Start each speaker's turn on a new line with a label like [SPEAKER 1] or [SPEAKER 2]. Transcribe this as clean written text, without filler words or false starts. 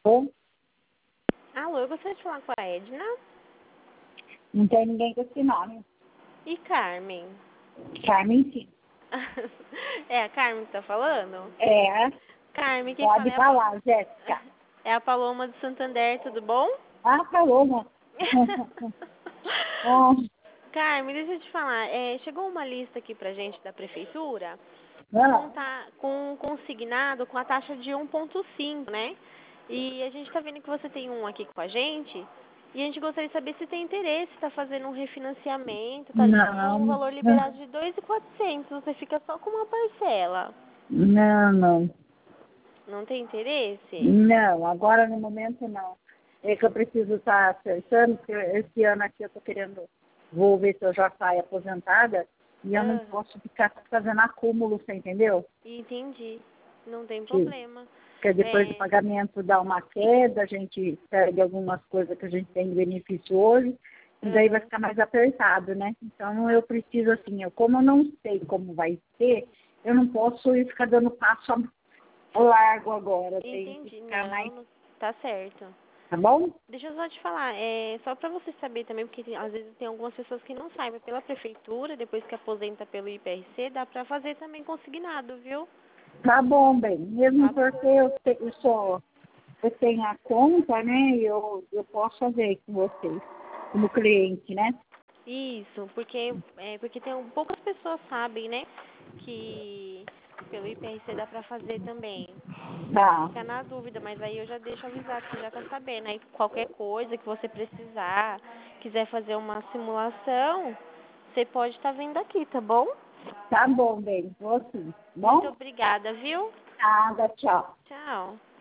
[SPEAKER 1] Ou
[SPEAKER 2] Alô, eu gostaria de falar com a Edna
[SPEAKER 1] não tem ninguém com esse nome.
[SPEAKER 2] e Carmen.
[SPEAKER 1] Carmen, sim.
[SPEAKER 2] É a Carmen que tá falando?
[SPEAKER 1] É,
[SPEAKER 2] Carmen, quem fala
[SPEAKER 1] pode falar, Jéssica.
[SPEAKER 2] é a Paloma de Santander, tudo bom?
[SPEAKER 1] Ah, falou, né? Ah,
[SPEAKER 2] Carmen, deixa eu te falar, chegou uma lista aqui pra gente da prefeitura com consignado com a taxa de 1,5, né? E a gente tá vendo que você tem um aqui com a gente e a gente gostaria de saber se tem interesse, tá fazendo um refinanciamento, tá
[SPEAKER 1] não,
[SPEAKER 2] um valor liberado de 2.400, você fica só com uma parcela.
[SPEAKER 1] não.
[SPEAKER 2] Não tem interesse?
[SPEAKER 1] Não, agora no momento não. É que eu preciso estar acertando, porque esse ano aqui eu tô querendo, vou ver se eu já saio aposentada e eu não
[SPEAKER 2] Aham,
[SPEAKER 1] posso ficar fazendo acúmulo, você entendeu?
[SPEAKER 2] entendi. Não tem
[SPEAKER 1] Que,
[SPEAKER 2] problema.
[SPEAKER 1] que depois do
[SPEAKER 2] É,
[SPEAKER 1] pagamento dá uma queda, a gente perde algumas coisas que a gente tem de benefício hoje, e daí vai
[SPEAKER 2] aham,
[SPEAKER 1] ficar mais apertado, né? Então eu preciso assim, como eu não sei como vai ser, eu não posso ir ficar dando passo largo agora, tem que
[SPEAKER 2] entendi.
[SPEAKER 1] ficar mais,
[SPEAKER 2] Tá certo.
[SPEAKER 1] tá bom?
[SPEAKER 2] Deixa eu só te falar, só para você saber também, porque às vezes tem algumas pessoas que não sabem, pela prefeitura, depois que aposenta pelo IPRC, dá para fazer também consignado, viu?
[SPEAKER 1] Tá bom, bem. Mesmo
[SPEAKER 2] Tá bom.
[SPEAKER 1] porque eu tenho a conta, né? E eu posso fazer com vocês, como cliente, né?
[SPEAKER 2] Isso, porque poucas pessoas sabem, né, que pelo IPRC dá para fazer também.
[SPEAKER 1] Tá,
[SPEAKER 2] Fica na dúvida, mas aí eu já deixo avisado, você já tá sabendo. Aí qualquer coisa que você precisar, quiser fazer uma simulação, você pode estar vindo aqui, tá bom?
[SPEAKER 1] tá bom, bem. Vou sim, tá
[SPEAKER 2] Muito
[SPEAKER 1] bom?
[SPEAKER 2] obrigada, viu?
[SPEAKER 1] Nada, tchau.
[SPEAKER 2] Tchau.